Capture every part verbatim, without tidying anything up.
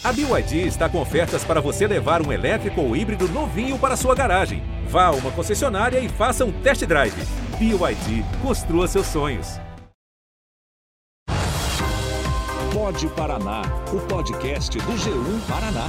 A B Y D está com ofertas para você levar um elétrico ou híbrido novinho para sua garagem. Vá a uma concessionária e faça um test drive. B Y D, construa seus sonhos. Pod Paraná, o podcast do G um Paraná.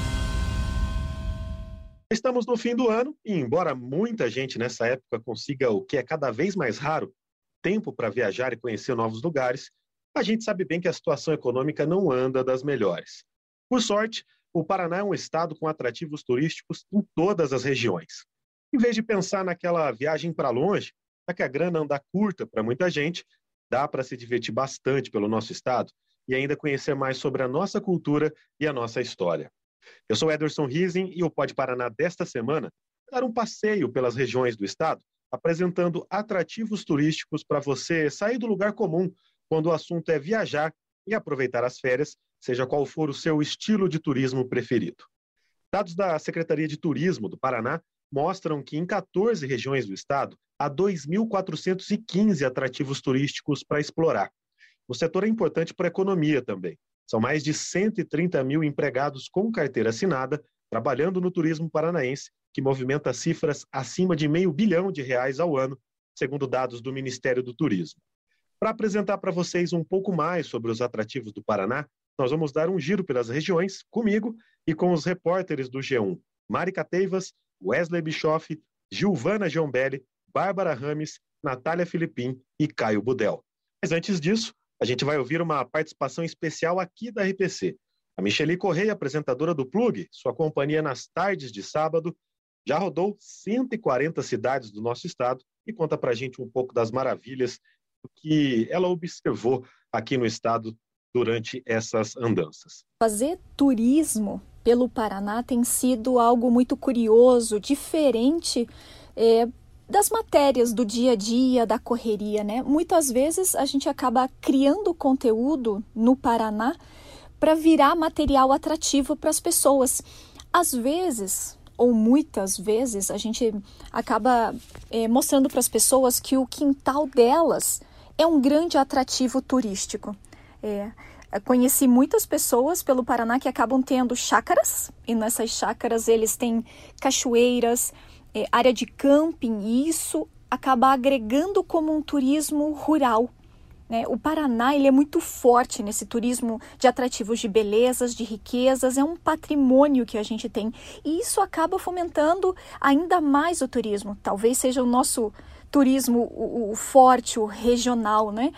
Estamos no fim do ano e, embora muita gente nessa época consiga o que é cada vez mais raro, tempo para viajar e conhecer novos lugares, a gente sabe bem que a situação econômica não anda das melhores. Por sorte, o Paraná é um estado com atrativos turísticos em todas as regiões. Em vez de pensar naquela viagem para longe, já que a grana anda curta para muita gente, dá para se divertir bastante pelo nosso estado e ainda conhecer mais sobre a nossa cultura e a nossa história. Eu sou Ederson Rising e o Pod Paraná desta semana vai dar um passeio pelas regiões do estado, apresentando atrativos turísticos para você sair do lugar comum quando o assunto é viajar e aproveitar as férias, seja qual for o seu estilo de turismo preferido. Dados da Secretaria de Turismo do Paraná mostram que em quatorze regiões do estado há dois mil quatrocentos e quinze atrativos turísticos para explorar. O setor é importante para a economia também. São mais de cento e trinta mil empregados com carteira assinada trabalhando no turismo paranaense, que movimenta cifras acima de meio bilhão de reais ao ano, segundo dados do Ministério do Turismo. Para apresentar para vocês um pouco mais sobre os atrativos do Paraná, nós vamos dar um giro pelas regiões, comigo e com os repórteres do G um, Mari Cateivas, Wesley Bischoff, Gilvana Giombelli, Bárbara Rames, Natália Filipim e Caio Budel. Mas antes disso, a gente vai ouvir uma participação especial aqui da R P C. A Micheli Correia, apresentadora do Plug, sua companhia nas tardes de sábado, já rodou cento e quarenta cidades do nosso estado e conta pra gente um pouco das maravilhas do que ela observou aqui no estado durante essas andanças. Fazer turismo pelo Paraná tem sido algo muito curioso, diferente é, das matérias do dia a dia, da correria, né? Muitas vezes a gente acaba criando conteúdo no Paraná para virar material atrativo para as pessoas. Às vezes, ou muitas vezes, a gente acaba é, mostrando para as pessoas que o quintal delas é um grande atrativo turístico. É, conheci muitas pessoas pelo Paraná que acabam tendo chácaras, e nessas chácaras eles têm cachoeiras, é, área de camping, e isso acaba agregando como um turismo rural. Né? O Paraná ele é muito forte nesse turismo de atrativos de belezas, de riquezas, é um patrimônio que a gente tem, e isso acaba fomentando ainda mais o turismo. Talvez seja o nosso turismo o, o forte, o regional, né?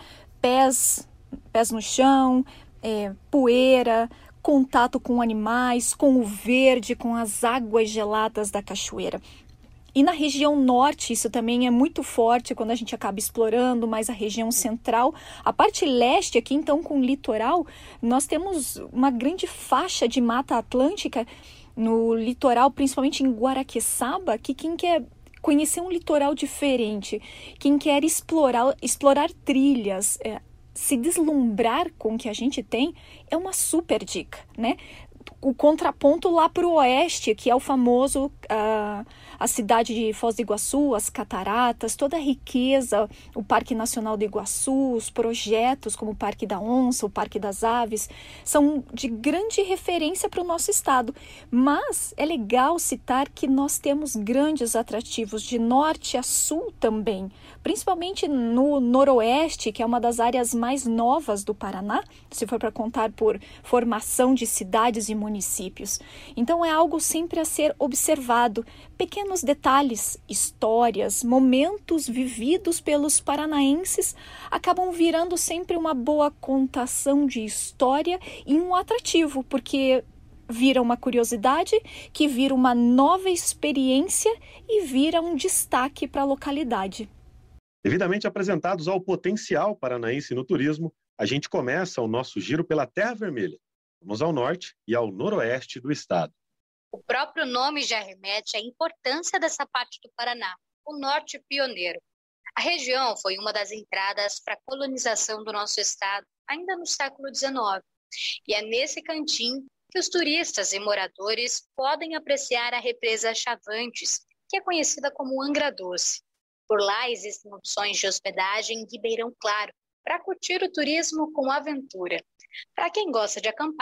Pés pés no chão, é, poeira, contato com animais, com o verde, com as águas geladas da cachoeira. E na região norte isso também é muito forte quando a gente acaba explorando mais a região central. A parte leste aqui, então, com o litoral, nós temos uma grande faixa de Mata Atlântica no litoral, principalmente em Guaraqueçaba, que quem quer conhecer um litoral diferente, quem quer explorar, explorar trilhas, é, se deslumbrar com o que a gente tem, é uma super dica, né? O contraponto lá para o oeste, que é o famoso, uh, a cidade de Foz do Iguaçu, as cataratas, toda a riqueza, o Parque Nacional do Iguaçu, os projetos como o Parque da Onça, o Parque das Aves, são de grande referência para o nosso estado. Mas é legal citar que nós temos grandes atrativos de norte a sul também, principalmente no noroeste, que é uma das áreas mais novas do Paraná, se for para contar por formação de cidades e municípios. Então é algo sempre a ser observado. Pequenos detalhes, histórias, momentos vividos pelos paranaenses acabam virando sempre uma boa contação de história e um atrativo, porque vira uma curiosidade, que vira uma nova experiência e vira um destaque para a localidade. Devidamente apresentados ao potencial paranaense no turismo, a gente começa o nosso giro pela Terra Vermelha. Vamos ao norte e ao noroeste do estado. O próprio nome já remete à importância dessa parte do Paraná, o norte pioneiro. A região foi uma das entradas para a colonização do nosso estado, ainda no século dezenove. E é nesse cantinho que os turistas e moradores podem apreciar a represa Chavantes, que é conhecida como Angra Doce. Por lá existem opções de hospedagem em Ribeirão Claro, para curtir o turismo com aventura. Para quem gosta de acampar,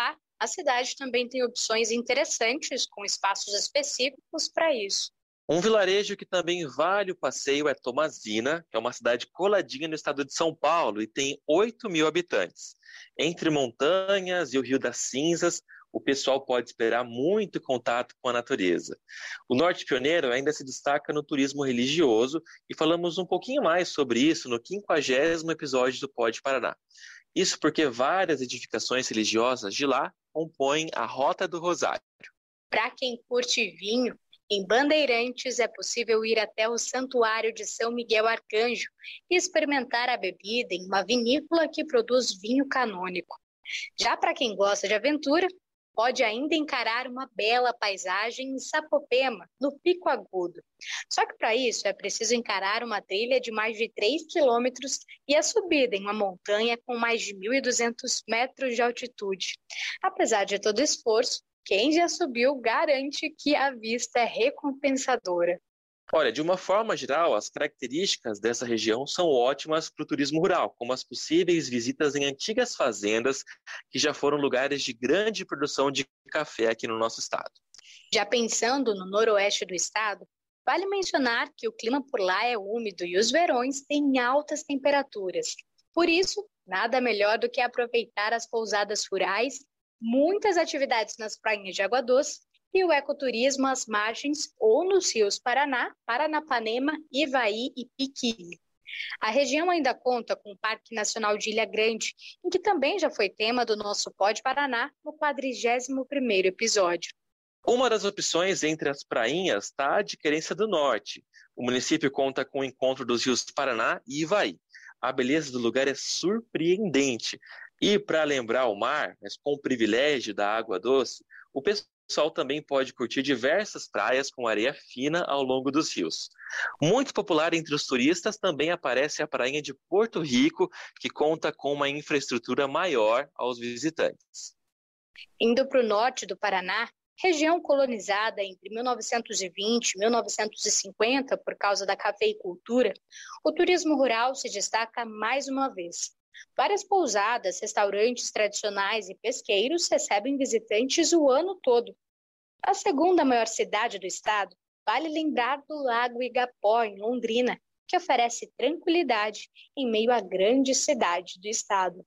a cidade também tem opções interessantes com espaços específicos para isso. Um vilarejo que também vale o passeio é Tomazina, que é uma cidade coladinha no estado de São Paulo e tem oito mil habitantes. Entre montanhas e o Rio das Cinzas, o pessoal pode esperar muito contato com a natureza. O Norte Pioneiro ainda se destaca no turismo religioso e falamos um pouquinho mais sobre isso no quinquagésimo episódio do Pod Paraná. Isso porque várias edificações religiosas de lá compõem a Rota do Rosário. Para quem curte vinho, em Bandeirantes é possível ir até o Santuário de São Miguel Arcanjo e experimentar a bebida em uma vinícola que produz vinho canônico. Já para quem gosta de aventura, pode ainda encarar uma bela paisagem em Sapopema, no Pico Agudo. Só que para isso é preciso encarar uma trilha de mais de três quilômetros e a subida em uma montanha com mais de mil e duzentos metros de altitude. Apesar de todo esforço, quem já subiu garante que a vista é recompensadora. Olha, de uma forma geral, as características dessa região são ótimas para o turismo rural, como as possíveis visitas em antigas fazendas que já foram lugares de grande produção de café aqui no nosso estado. Já pensando no noroeste do estado, vale mencionar que o clima por lá é úmido e os verões têm altas temperaturas. Por isso, nada melhor do que aproveitar as pousadas rurais, muitas atividades nas prainhas de água doce e o ecoturismo às margens ou nos rios Paraná, Paranapanema, Ivaí e Piquiri. A região ainda conta com o Parque Nacional de Ilha Grande, em que também já foi tema do nosso Pod Paraná no quadrigésimo primeiro episódio. Uma das opções entre as prainhas está a de Querência do Norte. O município conta com o encontro dos rios Paraná e Ivaí. A beleza do lugar é surpreendente. E para lembrar o mar, mas com o privilégio da água doce, o pessoal também pode curtir diversas praias com areia fina ao longo dos rios. Muito popular entre os turistas também aparece a prainha de Porto Rico, que conta com uma infraestrutura maior aos visitantes. Indo para o norte do Paraná, região colonizada entre mil novecentos e vinte e mil novecentos e cinquenta por causa da cafeicultura, o turismo rural se destaca mais uma vez. Várias pousadas, restaurantes tradicionais e pesqueiros recebem visitantes o ano todo. A segunda maior cidade do estado, vale lembrar do Lago Igapó, em Londrina, que oferece tranquilidade em meio à grande cidade do estado.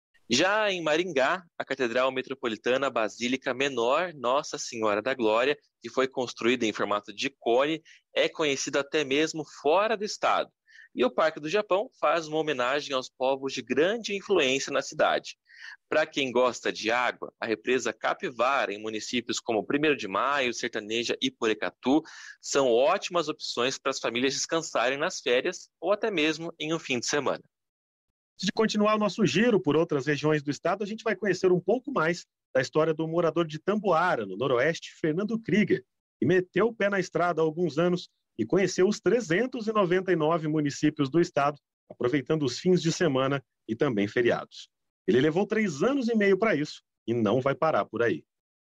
Já em Maringá, a Catedral Metropolitana Basílica Menor Nossa Senhora da Glória, que foi construída em formato de cone, é conhecida até mesmo fora do estado. E o Parque do Japão faz uma homenagem aos povos de grande influência na cidade. Para quem gosta de água, a represa Capivara, em municípios como primeiro de maio, Sertaneja e Porecatu, são ótimas opções para as famílias descansarem nas férias ou até mesmo em um fim de semana. Antes de continuar o nosso giro por outras regiões do estado, a gente vai conhecer um pouco mais da história do morador de Tamboara, no noroeste, Fernando Krieger, que meteu o pé na estrada há alguns anos e conheceu os trezentos e noventa e nove municípios do estado, aproveitando os fins de semana e também feriados. Ele levou três anos e meio para isso e não vai parar por aí.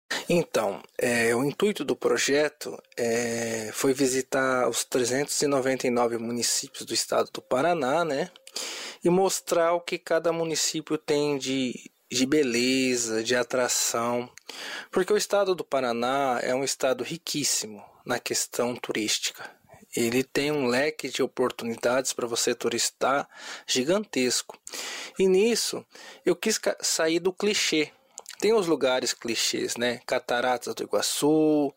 Então, é, o intuito do projeto é, foi visitar os trezentos e noventa e nove municípios do estado do Paraná, né? E mostrar o que cada município tem de, de beleza, de atração. Porque o estado do Paraná é um estado riquíssimo na questão turística. Ele tem um leque de oportunidades para você turistar gigantesco. E nisso, eu quis sair do clichê. Tem os lugares clichês, né? Cataratas do Iguaçu,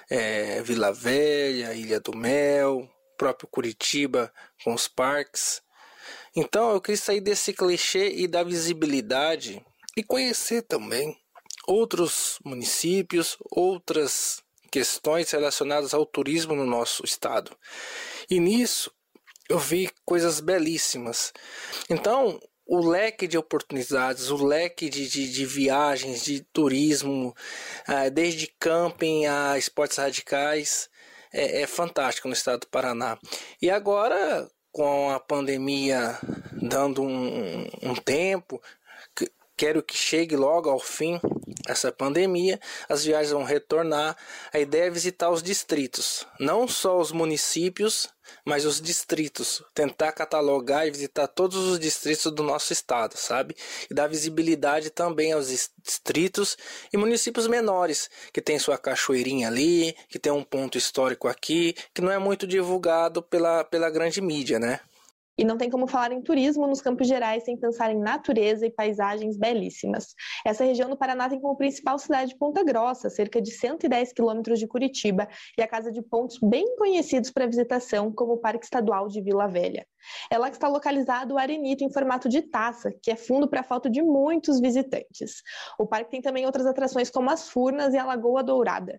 é, Vila Velha, Ilha do Mel, próprio Curitiba com os parques. Então eu quis sair desse clichê e dar visibilidade e conhecer também outros municípios, outras questões relacionadas ao turismo no nosso estado. E nisso eu vi coisas belíssimas. Então o leque de oportunidades, o leque de, de, de viagens, de turismo, desde camping a esportes radicais, é, é fantástico no estado do Paraná. E agora, com a pandemia dando um, um tempo, quero que chegue logo ao fim essa pandemia, as viagens vão retornar. A ideia é visitar os distritos, não só os municípios, mas os distritos, tentar catalogar e visitar todos os distritos do nosso estado, sabe? E dar visibilidade também aos distritos e municípios menores, que tem sua cachoeirinha ali, que tem um ponto histórico aqui, que não é muito divulgado pela, pela grande mídia, né? E não tem como falar em turismo nos Campos Gerais sem pensar em natureza e paisagens belíssimas. Essa região do Paraná tem como principal cidade Ponta Grossa, cerca de cento e dez quilômetros de Curitiba, e a casa de pontos bem conhecidos para visitação, como o Parque Estadual de Vila Velha. É lá que está localizado o arenito em formato de taça, que é fundo para a foto de muitos visitantes. O parque tem também outras atrações como as Furnas e a Lagoa Dourada.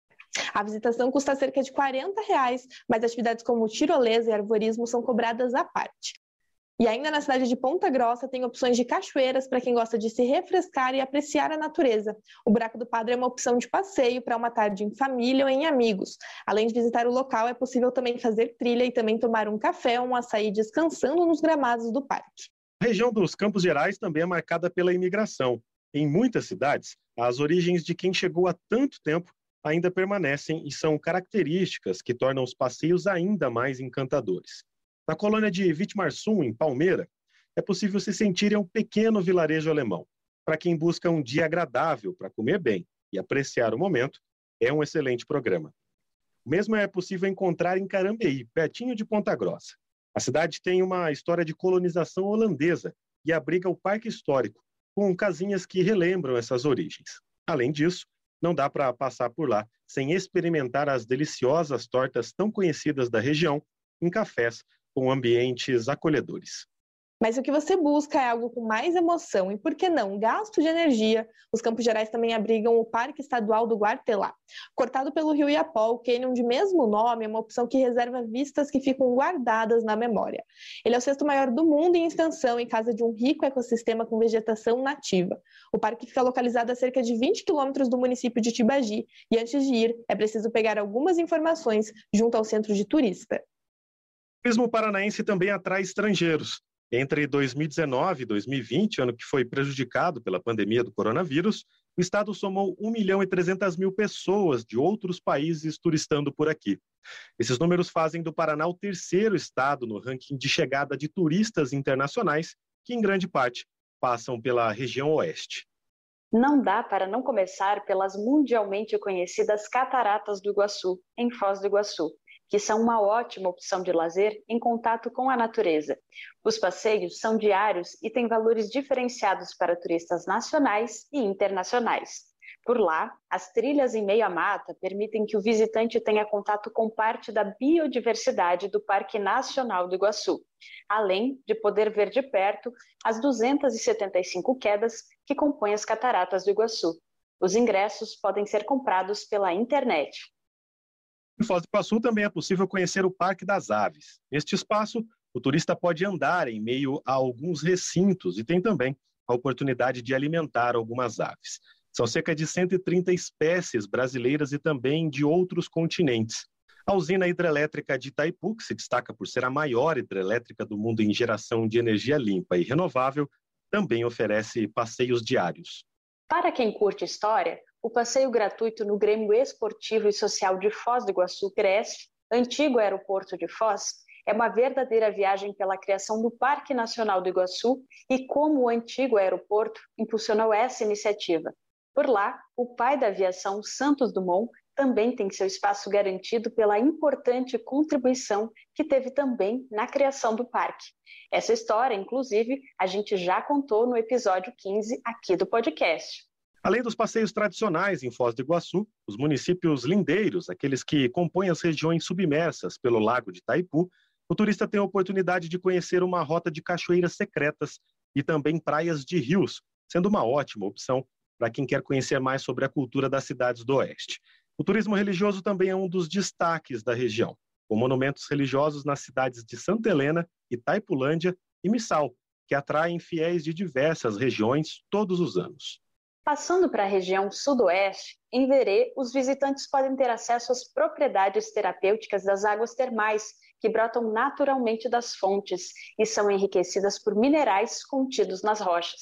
A visitação custa cerca de quarenta reais, mas atividades como tirolesa e arvorismo são cobradas à parte. E ainda na cidade de Ponta Grossa tem opções de cachoeiras para quem gosta de se refrescar e apreciar a natureza. O Buraco do Padre é uma opção de passeio para uma tarde em família ou em amigos. Além de visitar o local, é possível também fazer trilha e também tomar um café ou um açaí descansando nos gramados do parque. A região dos Campos Gerais também é marcada pela imigração. Em muitas cidades, as origens de quem chegou há tanto tempo ainda permanecem e são características que tornam os passeios ainda mais encantadores. Na colônia de Vitimarsum, em Palmeira, é possível se sentir em um pequeno vilarejo alemão. Para quem busca um dia agradável para comer bem e apreciar o momento, é um excelente programa. O mesmo é possível encontrar em Carambeí, pertinho de Ponta Grossa. A cidade tem uma história de colonização holandesa e abriga o Parque Histórico, com casinhas que relembram essas origens. Além disso, não dá para passar por lá sem experimentar as deliciosas tortas tão conhecidas da região em cafés com ambientes acolhedores. Mas se o que você busca é algo com mais emoção e, por que não, gasto de energia, os Campos Gerais também abrigam o Parque Estadual do Guartelá. Cortado pelo rio Iapó, o cânion de mesmo nome é uma opção que reserva vistas que ficam guardadas na memória. Ele é o sexto maior do mundo em extensão e casa de um rico ecossistema com vegetação nativa. O parque fica localizado a cerca de vinte quilômetros do município de Tibagi e, antes de ir, é preciso pegar algumas informações junto ao centro de turista. O turismo paranaense também atrai estrangeiros. Entre dois mil e dezenove e dois mil e vinte, ano que foi prejudicado pela pandemia do coronavírus, o estado somou um milhão e trezentas mil pessoas de outros países turistando por aqui. Esses números fazem do Paraná o terceiro estado no ranking de chegada de turistas internacionais, que em grande parte passam pela região oeste. Não dá para não começar pelas mundialmente conhecidas Cataratas do Iguaçu, em Foz do Iguaçu, que são uma ótima opção de lazer em contato com a natureza. Os passeios são diários e têm valores diferenciados para turistas nacionais e internacionais. Por lá, as trilhas em meio à mata permitem que o visitante tenha contato com parte da biodiversidade do Parque Nacional do Iguaçu, além de poder ver de perto as duzentas e setenta e cinco quedas que compõem as Cataratas do Iguaçu. Os ingressos podem ser comprados pela internet. Em Foz do Iguaçu também é possível conhecer o Parque das Aves. Neste espaço, o turista pode andar em meio a alguns recintos e tem também a oportunidade de alimentar algumas aves. São cerca de cento e trinta espécies brasileiras e também de outros continentes. A usina hidrelétrica de Itaipu, que se destaca por ser a maior hidrelétrica do mundo em geração de energia limpa e renovável, também oferece passeios diários. Para quem curte história, o passeio gratuito no Grêmio Esportivo e Social de Foz do Iguaçu, Cresce, antigo aeroporto de Foz, é uma verdadeira viagem pela criação do Parque Nacional do Iguaçu e como o antigo aeroporto impulsionou essa iniciativa. Por lá, o pai da aviação, Santos Dumont, também tem seu espaço garantido pela importante contribuição que teve também na criação do parque. Essa história, inclusive, a gente já contou no episódio quinze aqui do podcast. Além dos passeios tradicionais em Foz do Iguaçu, os municípios lindeiros, aqueles que compõem as regiões submersas pelo Lago de Itaipu, o turista tem a oportunidade de conhecer uma rota de cachoeiras secretas e também praias de rios, sendo uma ótima opção para quem quer conhecer mais sobre a cultura das cidades do Oeste. O turismo religioso também é um dos destaques da região, com monumentos religiosos nas cidades de Santa Helena, Itaipulândia e Missal, que atraem fiéis de diversas regiões todos os anos. Passando para a região sudoeste, em Verê, os visitantes podem ter acesso às propriedades terapêuticas das águas termais, que brotam naturalmente das fontes e são enriquecidas por minerais contidos nas rochas.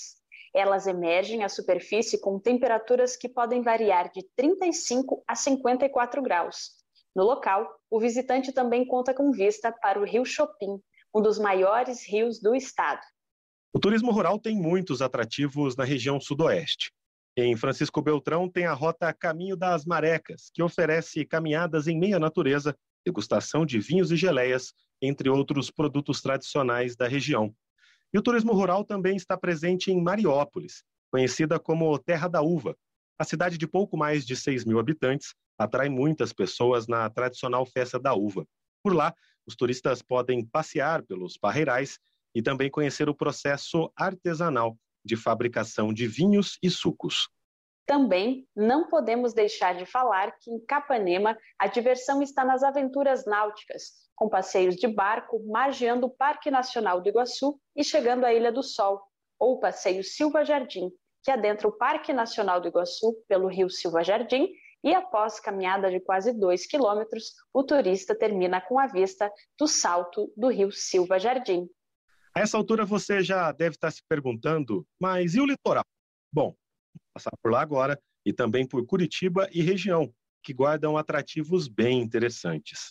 Elas emergem à superfície com temperaturas que podem variar de trinta e cinco a cinquenta e quatro graus. No local, o visitante também conta com vista para o Rio Chopin, um dos maiores rios do estado. O turismo rural tem muitos atrativos na região sudoeste. Em Francisco Beltrão tem a rota Caminho das Marecas, que oferece caminhadas em meio à natureza, degustação de vinhos e geleias, entre outros produtos tradicionais da região. E o turismo rural também está presente em Mariópolis, conhecida como Terra da Uva. A cidade de pouco mais de seis mil habitantes atrai muitas pessoas na tradicional Festa da Uva. Por lá, os turistas podem passear pelos parreirais e também conhecer o processo artesanal de fabricação de vinhos e sucos. Também não podemos deixar de falar que em Capanema a diversão está nas aventuras náuticas, com passeios de barco margeando o Parque Nacional do Iguaçu e chegando à Ilha do Sol, ou o passeio Silva Jardim, que adentra o Parque Nacional do Iguaçu pelo rio Silva Jardim e após caminhada de quase dois quilômetros, o turista termina com a vista do salto do rio Silva Jardim. A essa altura você já deve estar se perguntando, mas e o litoral? Bom, passar por lá agora e também por Curitiba e região, que guardam atrativos bem interessantes.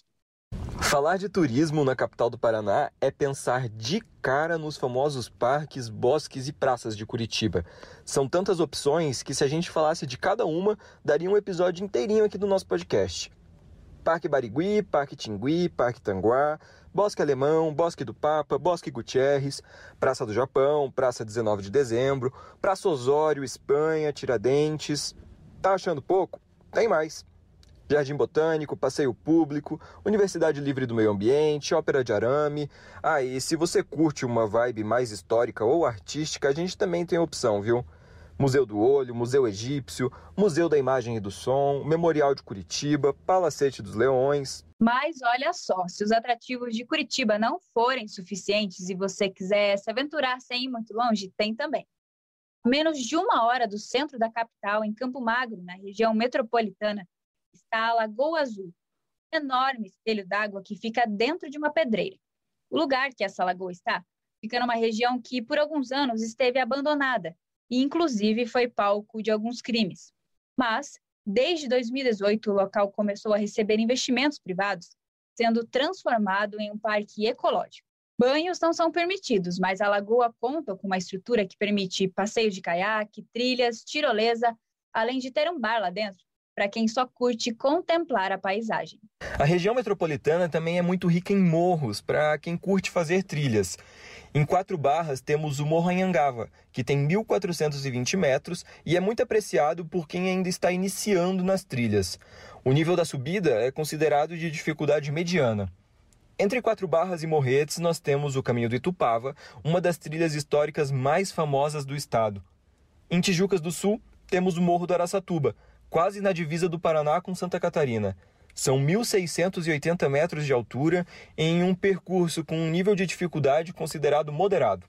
Falar de turismo na capital do Paraná é pensar de cara nos famosos parques, bosques e praças de Curitiba. São tantas opções que se a gente falasse de cada uma, daria um episódio inteirinho aqui do nosso podcast. Parque Barigui, Parque Tingui, Parque Tanguá, Bosque Alemão, Bosque do Papa, Bosque Gutierrez, Praça do Japão, Praça dezenove de dezembro, Praça Osório, Espanha, Tiradentes. Tá achando pouco? Tem mais. Jardim Botânico, Passeio Público, Universidade Livre do Meio Ambiente, Ópera de Arame. Ah, e se você curte uma vibe mais histórica ou artística, a gente também tem opção, viu? Museu do Olho, Museu Egípcio, Museu da Imagem e do Som, Memorial de Curitiba, Palacete dos Leões. Mas olha só, se os atrativos de Curitiba não forem suficientes e você quiser se aventurar sem ir muito longe, tem também. A menos de uma hora do centro da capital, em Campo Magro, na região metropolitana, está a Lagoa Azul, um enorme espelho d'água que fica dentro de uma pedreira. O lugar que essa lagoa está fica numa região que por alguns anos esteve abandonada e inclusive foi palco de alguns crimes. Mas, desde dois mil e dezoito, o local começou a receber investimentos privados, sendo transformado em um parque ecológico. Banhos não são permitidos, mas a lagoa conta com uma estrutura que permite passeio de caiaque, trilhas, tirolesa, além de ter um bar lá dentro, para quem só curte contemplar a paisagem. A região metropolitana também é muito rica em morros, para quem curte fazer trilhas. Em Quatro Barras temos o Morro Anhangava, que tem mil quatrocentos e vinte metros e é muito apreciado por quem ainda está iniciando nas trilhas. O nível da subida é considerado de dificuldade mediana. Entre Quatro Barras e Morretes nós temos o Caminho do Itupava, uma das trilhas históricas mais famosas do estado. Em Tijucas do Sul temos o Morro do Araçatuba, quase na divisa do Paraná com Santa Catarina. São mil seiscentos e oitenta metros de altura em um percurso com um nível de dificuldade considerado moderado.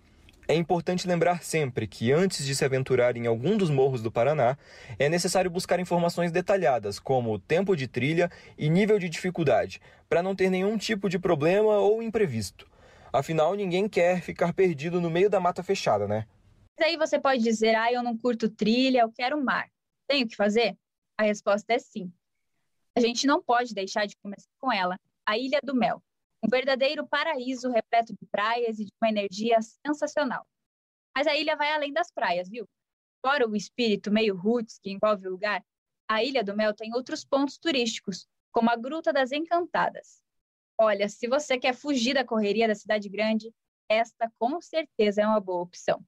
É importante lembrar sempre que antes de se aventurar em algum dos morros do Paraná, é necessário buscar informações detalhadas, como tempo de trilha e nível de dificuldade, para não ter nenhum tipo de problema ou imprevisto. Afinal, ninguém quer ficar perdido no meio da mata fechada, né? Mas aí você pode dizer, ah, eu não curto trilha, eu quero mar. Tem o que fazer? A resposta é sim. A gente não pode deixar de começar com ela, a Ilha do Mel. Um verdadeiro paraíso repleto de praias e de uma energia sensacional. Mas a ilha vai além das praias, viu? Fora o espírito meio roots que envolve o lugar, a Ilha do Mel tem outros pontos turísticos, como a Gruta das Encantadas. Olha, se você quer fugir da correria da cidade grande, esta com certeza é uma boa opção.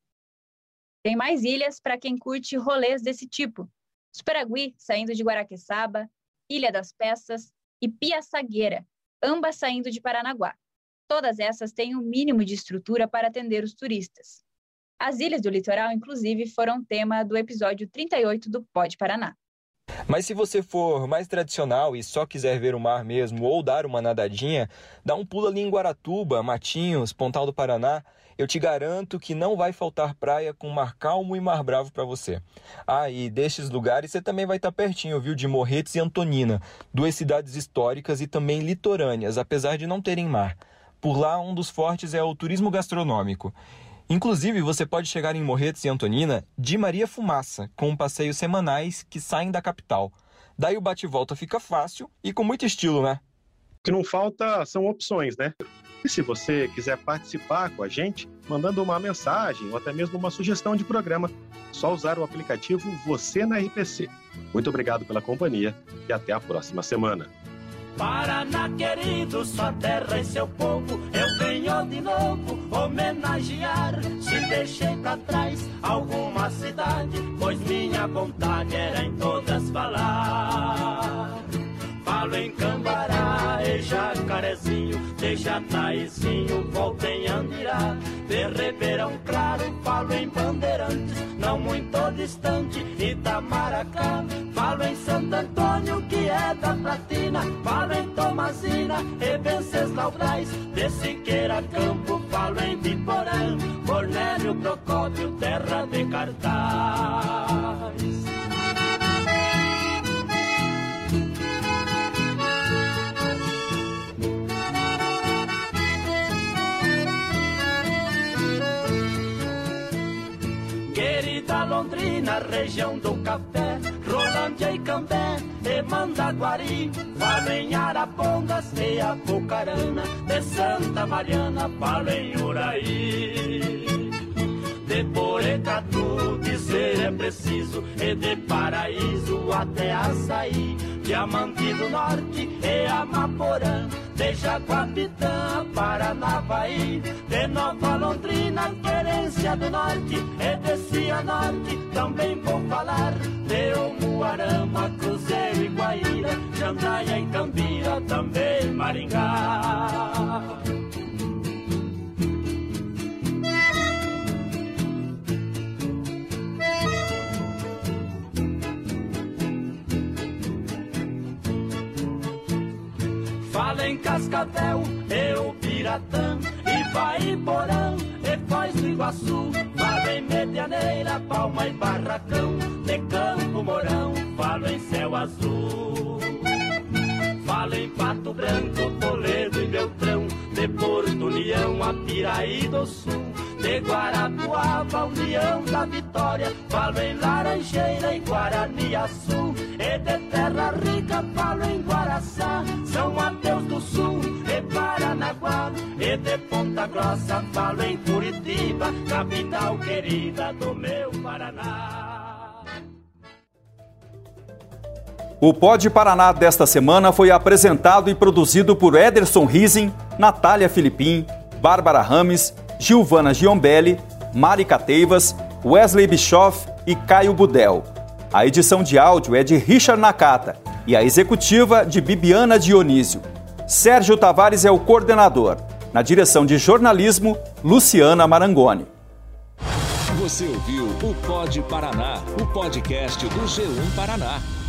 Tem mais ilhas para quem curte rolês desse tipo. Superagui, saindo de Guaraqueçaba, Ilha das Peças e Piaçagueira, ambas saindo de Paranaguá. Todas essas têm o um mínimo de estrutura para atender os turistas. As ilhas do litoral, inclusive, foram tema do episódio trinta e oito do Pod Paraná. Mas se você for mais tradicional e só quiser ver o mar mesmo ou dar uma nadadinha, dá um pulo ali em Guaratuba, Matinhos, Pontal do Paraná. Eu te garanto que não vai faltar praia com mar calmo e mar bravo para você. Ah, e destes lugares você também vai estar pertinho, viu, de Morretes e Antonina, duas cidades históricas e também litorâneas, apesar de não terem mar. Por lá, um dos fortes é o turismo gastronômico. Inclusive, você pode chegar em Morretes e Antonina de Maria Fumaça, com passeios semanais que saem da capital. Daí o bate-volta fica fácil e com muito estilo, né? O que não falta são opções, né? E se você quiser participar com a gente, mandando uma mensagem ou até mesmo uma sugestão de programa, só usar o aplicativo Você na R P C. Muito obrigado pela companhia e até a próxima semana. Paraná querido, sua terra e seu povo, eu venho de novo homenagear. Se deixei pra trás alguma cidade, pois minha vontade era em todas falar. Falo em Cambará e Jacarezinho, de Jataizinho, volto em Andirá. De Ribeirão Claro, falo em Bandeirantes, não muito distante, Itamaracá. Falo em Santo Antônio, que é da Platina, falo em Tomazina e Venceslau Braz. De Siqueira Campo, falo em Biporã, Cornélio Procópio, terra de cartaz. Querida Londrina, região do café, Rolândia e Cambé e Mandaguari. Falo em Arapongas e Apucarana, de Santa Mariana, falo em Uraí. De Borecatu, dizer é preciso, e de Paraíso até Açaí. Diamante do Norte e Amaporã, de Jaguapitã, Paranavaí. De Nova Londrina, Querência do Norte e de Cianorte, também vou falar. De Umuarama, Cruzeiro e Guaíra, Jandaia e Cambira, também Maringá. Fala em Cascavel, eu Piratã, Ivaiporã e Foz do Iguaçu. Falo em Medianeira, Palma e Barracão, de Campo Mourão, falo em Céu Azul. Falo em Pato Branco, Toledo e Beltrão, de Porto União, Apiraí do Sul. De Guarapuava, União da Vitória, falo em Laranjeira e Guaraniaçu. E de Terra Rica, falo em Guaraçá, São Mateus do Sul e Paranaguá. E de Ponta Grossa, falo em Curitiba, capital querida do meu Paraná. O Pod Paraná desta semana foi apresentado e produzido por Ederson Rising, Natália Filipim, Bárbara Rames, Gilvana Giombelli, Mari Cateivas, Wesley Bischoff e Caio Budel. A edição de áudio é de Richard Nakata e a executiva de Bibiana Dionísio. Sérgio Tavares é o coordenador. Na direção de jornalismo, Luciana Marangoni. Você ouviu o Pod Paraná, o podcast do G um Paraná.